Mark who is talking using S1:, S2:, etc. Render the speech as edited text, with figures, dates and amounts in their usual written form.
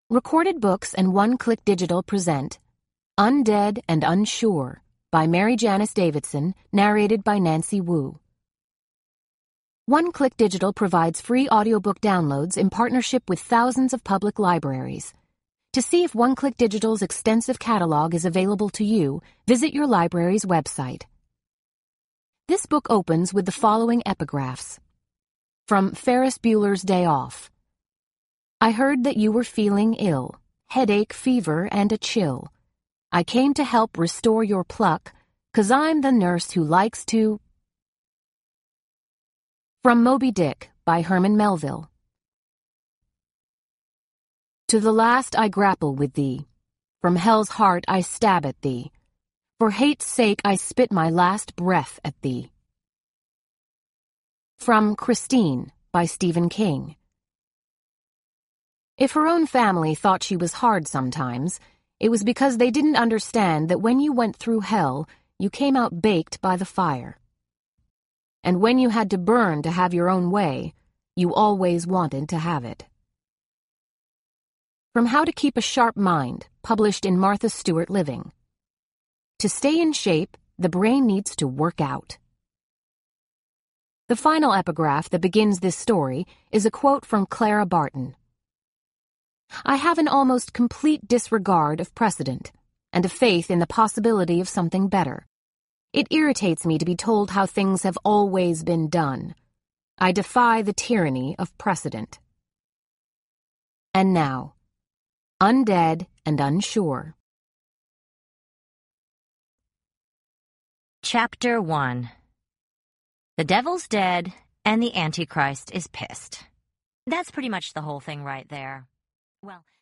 S1: Recorded Books and One Click Digital present Undead and Unsure by Mary Janice Davidson, narrated by Nancy Wu. One Click Digital provides free audiobook downloads in partnership with thousands of public libraries. To see if One Click Digital's extensive catalog is available to you, visit your library's website. This book opens with the following epigraphs. From Ferris Bueller's Day Off. I heard that you were feeling ill, headache, fever, and a chill. I came to help restore your pluck, 'cause I'm the nurse who likes to... From Moby Dick by Herman Melville. To the last I grapple with thee. From hell's heart I stab at thee. For hate's sake I spit my last breath at thee. From Christine by Stephen King. If her own family thought she was hard sometimes, it was because they didn't understand that when you went through hell, you came out baked by the fire. And when you had to burn to have your own way, you always wanted to have it. From How to Keep a Sharp Mind, published in Martha Stewart Living. To stay in shape, the brain needs to work out. The final epigraph that begins this story is a quote from Clara Barton. I have an almost complete disregard of precedent, and a faith in the possibility of something better. It irritates me to be told how things have always been done. I defy the tyranny of precedent. And now, Undead and Unsure.
S2: Chapter 1. The devil's dead, and the Antichrist is pissed. That's pretty much the whole thing right there. Well,